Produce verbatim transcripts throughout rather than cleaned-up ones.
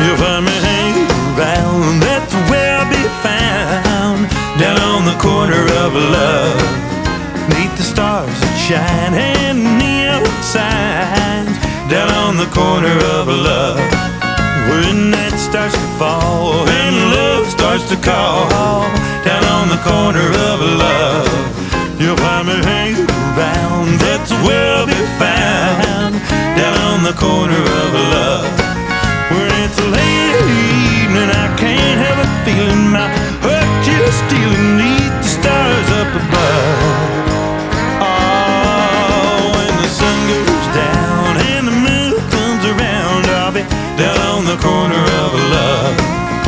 You'll find me hanging around, that's where I'll be found, down on the corner of love, neath the stars that shine and neon signs, down on the corner of love. When that starts to fall and love starts to call, down on the corner of love, you'll find me hanging around, that's where I'll be found, down on the corner of love. When it's late in the evening, I can't help a feeling my heart just stealing neath the stars up above. Oh, when the sun goes down and the moon comes around, I'll be down on the corner of love.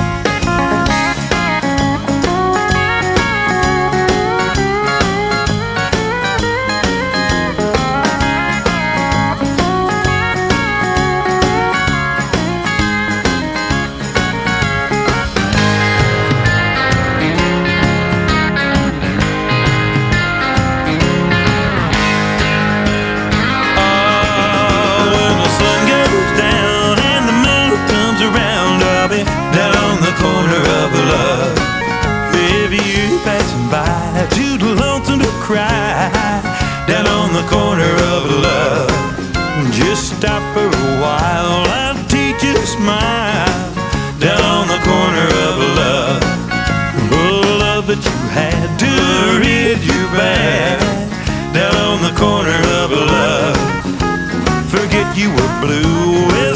Corner of love. If you passing by, too lonesome to cry, down on the corner of love, just stop for a while, I'll teach you to smile, down on the corner of love. Oh, love that you had to rid you bad, down on the corner of love. Forget you were blue.